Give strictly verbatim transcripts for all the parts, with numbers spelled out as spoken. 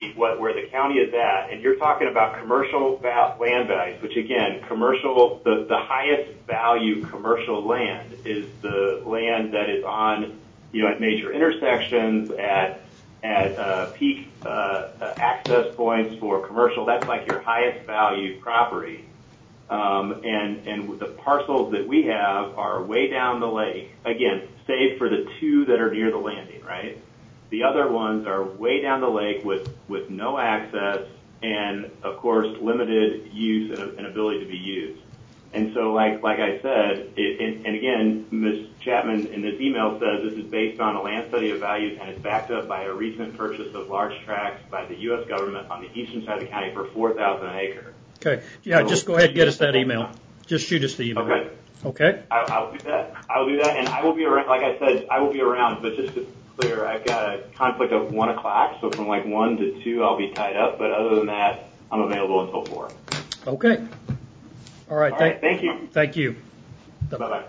what where the county is at, and you're talking about commercial val- land values, which again, commercial, the, the highest value commercial land is the land that is on, you know, at major intersections, at at uh, peak uh, uh, access points for commercial. That's like your highest value property. Um, and and the parcels that we have are way down the lake. Again, save for the two that are near the landing, right? The other ones are way down the lake with, with no access and, of course, limited use and, and ability to be used. And so, like like I said, it, and, and again, Miz Chapman in this email says this is based on a land study of values and it's backed up by a recent purchase of large tracts by the U S government on the eastern side of the county for four thousand an acre. Okay. Yeah, so, just go ahead and get us that email. Just shoot us the email. Okay. Okay. I, I'll do that. I'll do that, and I will be around. Like I said, I will be around, but just to clear, I've got a conflict at one o'clock, so from like one to two, I'll be tied up. But other than that, I'm available until four. Okay. All right. All thank, right. Thank you. Thank you. Bye bye.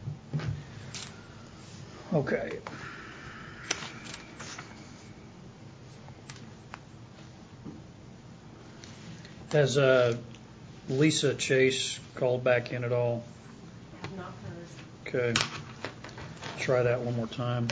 Okay. Has uh, Lisa Chase called back in at all? I have not heard. Okay. Try that one more time.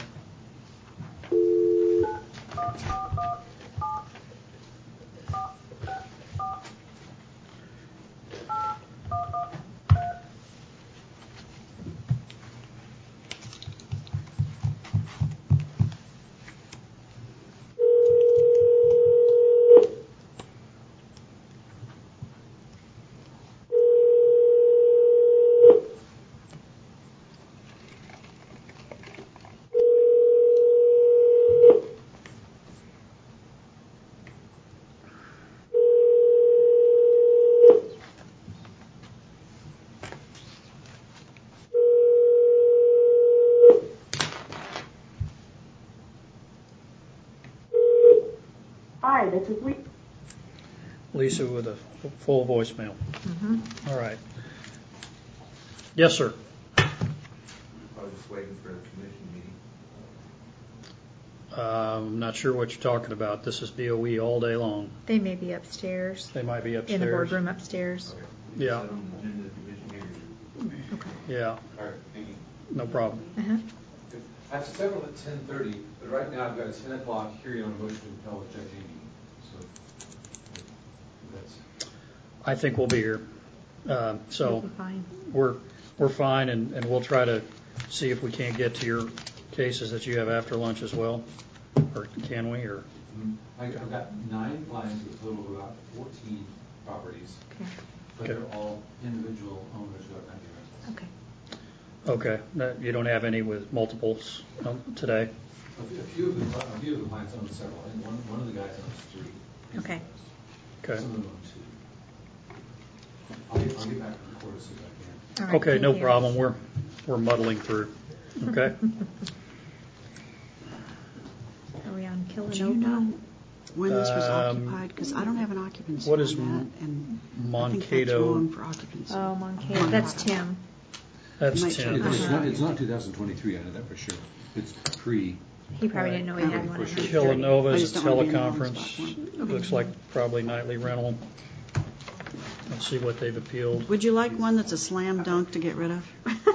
Hi, this is Lisa. Lisa with a full voicemail. Mm-hmm. All right. Yes, sir. I was just waiting for the commission meeting. Uh, I'm not sure what you're talking about. This is D O E all day long. They may be upstairs. They might be upstairs. In the boardroom upstairs. Okay. Yeah. Is that on the agenda of the commission meeting? Okay. Yeah. All right, thank you. No problem. Uh-huh. I have several at ten thirty, but right now I've got a ten o'clock hearing on a motion to compel with Judge Amy. So that's. I think we'll be here. Uh, so We'll be fine. we're we're fine, and, and we'll try to see if we can't get to your cases that you have after lunch as well, or can we? Or I- I've got nine clients with a total of about fourteen properties, Okay. but Okay. they're all individual owners who have ninety rentals. Okay. okay, that, you don't have any with multiples um, today. A few- a few of the, a few of the clients own several. I think one, one of the guys owns three. Okay. Okay. Some of them own two. I'll get, I'll get back to the court as soon as I can. All right, Okay, thank no you. problem. We're we're muddling through. Okay. Are we on Killanova? Do you know when this was Um, occupied? Because I don't have an occupancy what on is that, M- and I think that's Mankato? wrong for occupancy. Oh, Moncada. That's Tim. That's Might Tim. check. It's Uh-huh. not, it's not two thousand twenty-three, I know that for sure. It's pre, He probably didn't know he had Okay. one. For in sure. there. Killanova I is just a don't wanna be in the wrong teleconference. spot for It looks like probably nightly rental. Let's see what they've appealed. Would you like one that's a slam dunk to get rid of?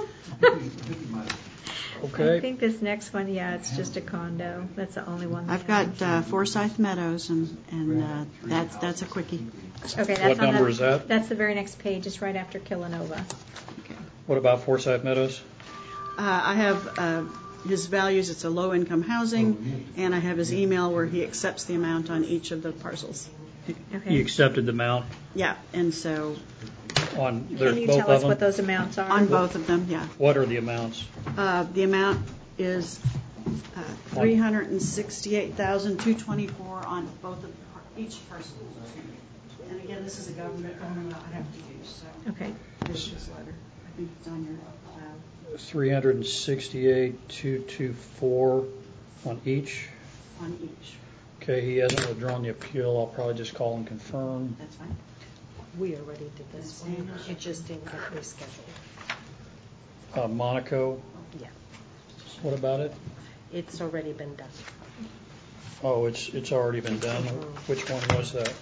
I Okay. think this next one, yeah, it's just a condo. That's the only one. they I've have. got uh, Forsyth Meadows, and, and uh, that's that's a quickie. Okay, that's What on number the, is that? That's the very next page, just right after Killanova. Okay. What about Forsyth Meadows? Uh, I have uh, his values. It's a low-income housing, and I have his email where he accepts the amount on each of the parcels. Okay. You accepted the amount Yeah, and so on there's Can you both tell of us them? what those amounts are? on both of them, yeah. What are the amounts? Uh, the amount is uh, three hundred sixty-eight thousand two hundred twenty-four on both of each parcel. And again, this is a government loan I have to use, so Okay. there's his letter. I think it's on your cloud Three hundred and sixty-eight two two four on each. on each. Okay, he hasn't withdrawn the appeal. I'll probably just call and confirm. That's fine. We already did this one. It just didn't get rescheduled. Uh, Monaco. Yeah, What about it? it's already been done. Oh, it's, it's already been done. Which one was that?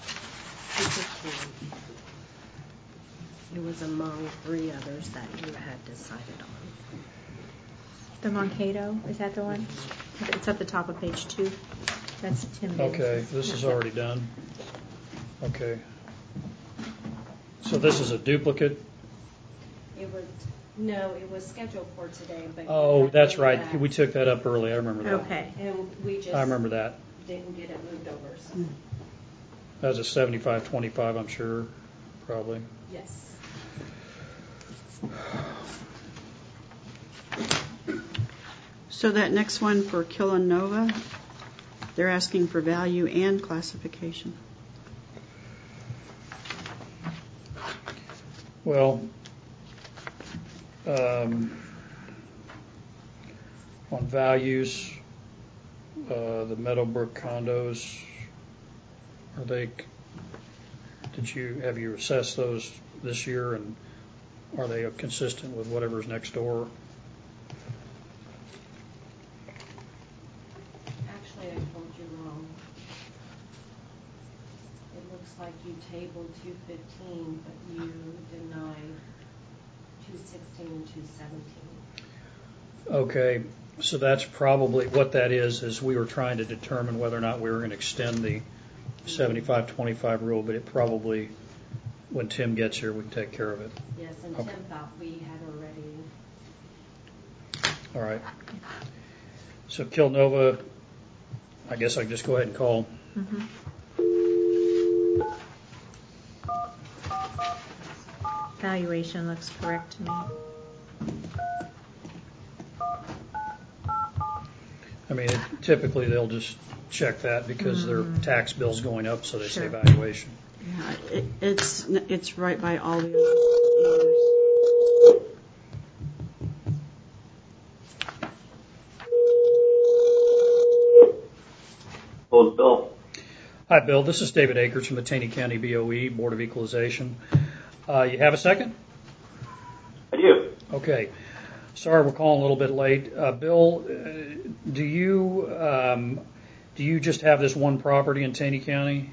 It was among three others that you had decided on. The Mankato, is that the one? It's at the top of page two. That's Tim Binns'. Okay, this is already done. Okay. So this is a duplicate? It was, no, it was scheduled for today, but. Oh, we that's had right. that. We took that up early. I remember that. Okay. And we just. I remember that. Didn't get it moved over, so. That was a seventy-five twenty-five, I'm sure, probably. Yes. So that next one for Killanova, they're asking for value and classification. Well, um, on values, uh, the Meadowbrook condos, are they, did you, have you assessed those this year, and are they consistent with whatever's next door? Actually, I told you wrong. It looks like you tabled two fifteen, but you denied two sixteen and two seventeen. Okay, so that's probably, what that is, is we were trying to determine whether or not we were going to extend the seventy-five twenty-five rule, but it probably, when Tim gets here, we can take care of it. Yes, and Okay. Tim thought we had already. All right. So Kilnova, I guess I can just go ahead and call. Mm-hmm. Valuation looks correct to me. I mean, it, typically they'll just check that because Mm. their tax bill's going up, so they say Sure. valuation. Yeah, it, it's it's right by all the others. Well, Bill. Hi, Bill. This is David Akers from the Taney County B O E, Board of Equalization. Uh, you have a second? I do. Okay. Sorry, we're calling a little bit late. Uh, Bill, uh, do you um, do you just have this one property in Taney County,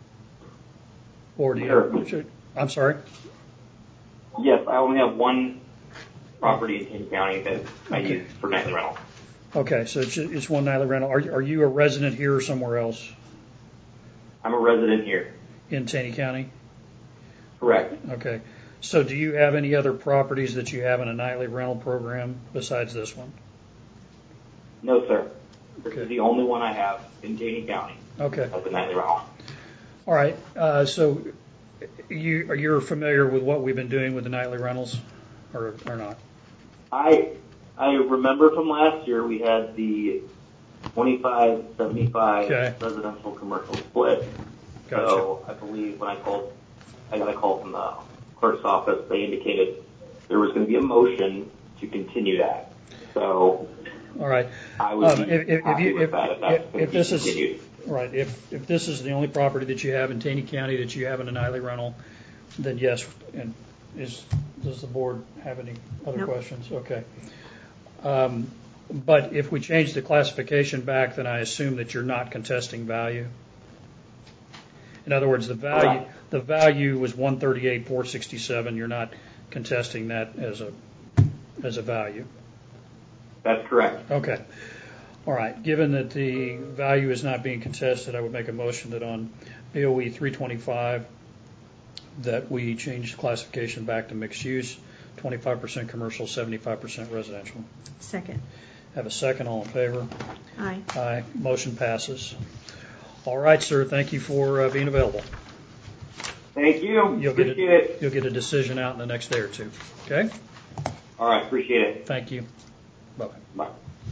or do you? Sure. I'm sorry. Yes, I only have one property in Taney County that I Okay. use for nightly rental. Okay, so it's, it's one nightly rental. Are you, are you a resident here or somewhere else I'm a resident here. in Taney County? Correct. Okay. So do you have any other properties that you have in a nightly rental program besides this one? No, sir. This Okay. is the only one I have in Taney County Okay. as a nightly rental. All right. Uh, so you, you're familiar with what we've been doing with the nightly rentals, or, or not? I I remember from last year we had the twenty-five seventy-five Okay. residential commercial split. Gotcha. So I believe when I called, I got a call from the clerk's office. They indicated there was going to be a motion to continue that. So All right. I would Um, be if, if, happy you, with if, that if that's if, going if to be this is continued. right, if if this is the only property that you have in Taney County that you have in a nightly rental, then yes. And is does the board have any other Nope. questions? Okay. Um, but if we change the classification back, then I assume that you're not contesting value. In other words, the value Correct. the value was one thirty-eight four sixty-seven. You're not contesting that as a as a value. That's correct. Okay. All right. Given that the value is not being contested, I would make a motion that on B O E three twenty-five that we change the classification back to mixed use, twenty-five percent commercial, seventy-five percent residential. Second. Have a second. All in favor? Aye. Aye. Motion passes. All right, sir. Thank you for uh, being available. Thank you. You'll get Appreciate a, it. You'll get a decision out in the next day or two. Okay? All right. Appreciate it. Thank you. Bye-bye. Bye.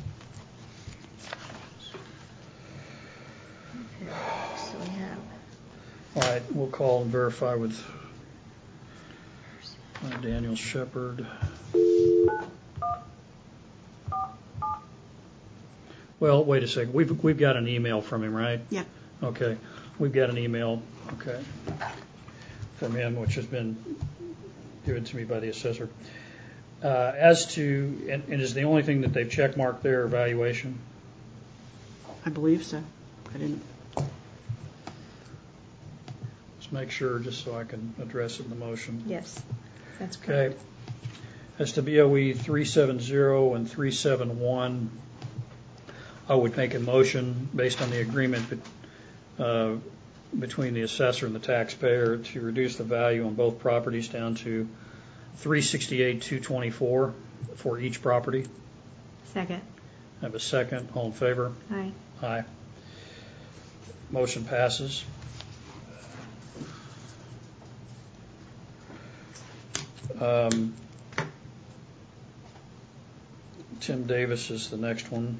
So we have All right, we'll call and verify with uh, Daniel Shepard. Well, wait a second. We've we've got an email from him, right? Yeah. Okay, we've got an email. Okay, from him, which has been given to me by the assessor. Uh, as to and, and is the only thing that they've checkmarked their evaluation? I believe so. I didn't. Let's make sure, just so I can address it in the motion. Yes, that's Okay. correct. As to B O E three seventy and three seventy-one, I would make a motion based on the agreement be- uh, between the assessor and the taxpayer to reduce the value on both properties down to three sixty-eight two twenty-four for each property. Second. I have a second. All in favor? Aye. Aye. Motion passes. Um, Tim Davis is the next one.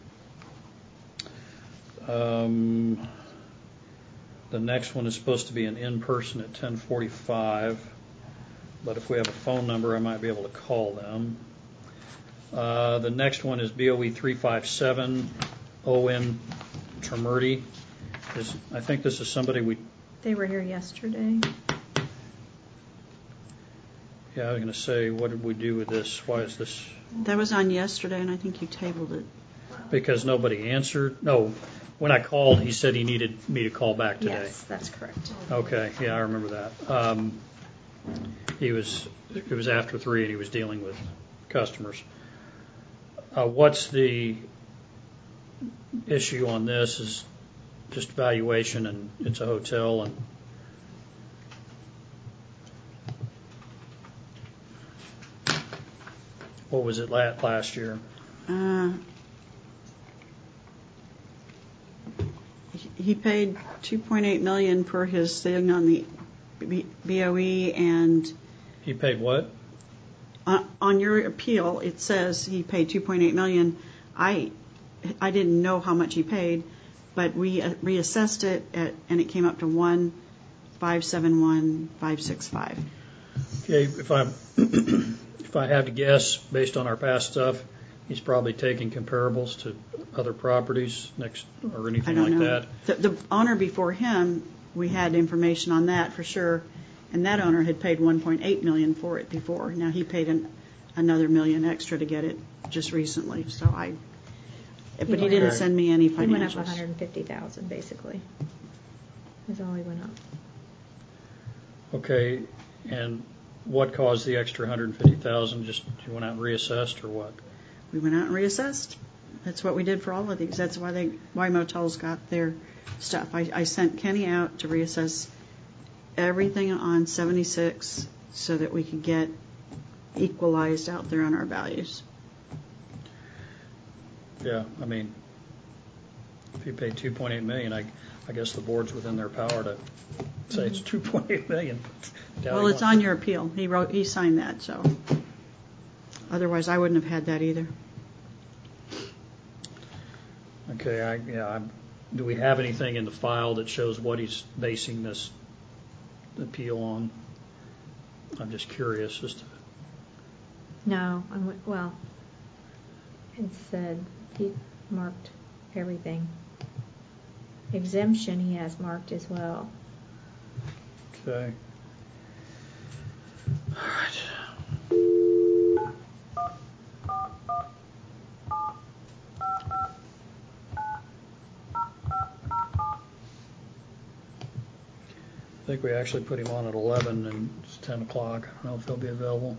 Um, the next one is supposed to be an in-person at ten forty-five, but if we have a phone number, I might be able to call them. Uh, the next one is B O E three fifty-seven, O N Termurti. Is, I think this is somebody we... They were here yesterday. Yeah, I was going to say, what did we do with this? Why is this... That was on yesterday, and I think you tabled it. Because nobody answered? No, when I called, he said he needed me to call back today. Yes, that's correct. Okay, yeah, I remember that. Um, he was, it was after three, and he was dealing with customers. Uh, what's the issue on this is just valuation, and it's a hotel, and what was it la- last year? Uh, he paid two point eight million dollars for his thing on the B- BOE, and He paid what? uh, on your appeal, it says he paid two point eight million dollars. I I didn't know how much he paid, but we uh, reassessed it, at, and it came up to one five seven one five six five. Okay, if I if I had to guess, based on our past stuff, he's probably taking comparables to other properties next or I anything don't like know. that. The, the owner before him, we had information on that for sure, and that owner had paid one point eight million dollars for it before. Now he paid an, another million extra to get it just recently. So I, but he, went didn't up- send me any He went up financials. one hundred fifty thousand dollars basically. That's all he went up. Okay, and what caused the extra one hundred fifty thousand dollars? Just you went out and reassessed, or what? We went out and reassessed. That's what we did for all of these. That's why they why motels got their stuff. I, I sent Kenny out to reassess everything on seventy-six so that we could get equalized out there on our values. Yeah, I mean, if you paid two point eight million dollars, I, I guess the board's within their power to say it's two point eight million dollars. Well, it's on your appeal. He wrote, he signed that, so otherwise I wouldn't have had that either. Okay, I, yeah, I'm, do we have anything in the file that shows what he's basing this appeal on? I'm just curious as to. No, I went, well, it said he marked everything. Exemption he has marked as well. Okay. All right. I think we actually put him on at eleven, and it's ten o'clock. I don't know if he'll be available.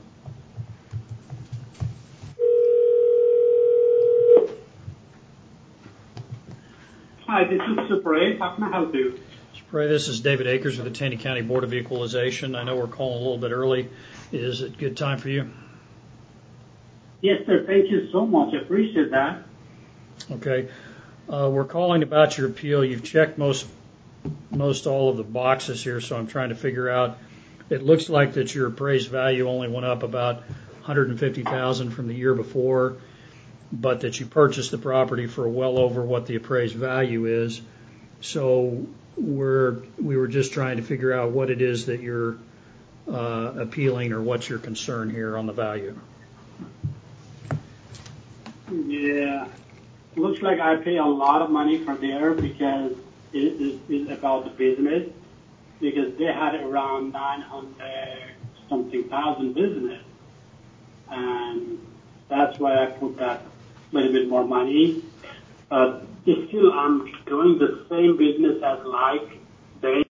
Hi, this is Super eight. How can I help you? Spray, this is David Akers with the Taney County Board of Equalization. I know we're calling a little bit early. Is it a good time for you? Yes, sir. Thank you so much. I appreciate that. Okay. Uh, we're calling about your appeal. You've checked most most all of the boxes here, so I'm trying to figure out. It looks like that your appraised value only went up about one hundred fifty thousand dollars from the year before, but that you purchased the property for well over what the appraised value is. So we're we were just trying to figure out what it is that you're uh, appealing, or what's your concern here on the value. Yeah. Looks like I pay a lot of money for there because it is it's about the business, because they had around nine hundred something thousand business. And that's why I put that little bit more money. Uh, still I'm doing the same business as like they